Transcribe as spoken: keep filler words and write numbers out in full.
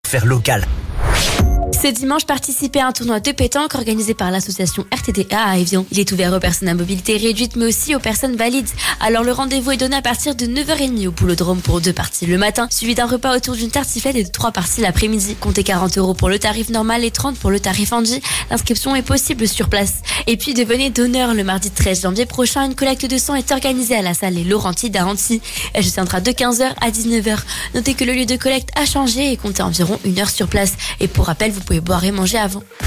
Faire local. Ce dimanche, participez à un tournoi de pétanque organisé par l'association R T T A à Évian. Il est ouvert aux personnes à mobilité réduite mais aussi aux personnes valides. Alors le rendez-vous est donné à partir de neuf heures trente au Poulodrome pour deux parties le matin, suivi d'un repas autour d'une tartiflette et de trois parties l'après-midi. Comptez quarante euros pour le tarif normal et trente pour le tarif Angie. L'inscription est possible sur place. Et puis devenez donneur le mardi treize janvier prochain. Une collecte de sang est organisée à la salle Les Laurentides à Annecy. Elle se tiendra de quinze heures à dix-neuf heures. Notez que le lieu de collecte a changé et comptez environ une heure sur place. Et pour rappel, vous pouvez boire et manger avant.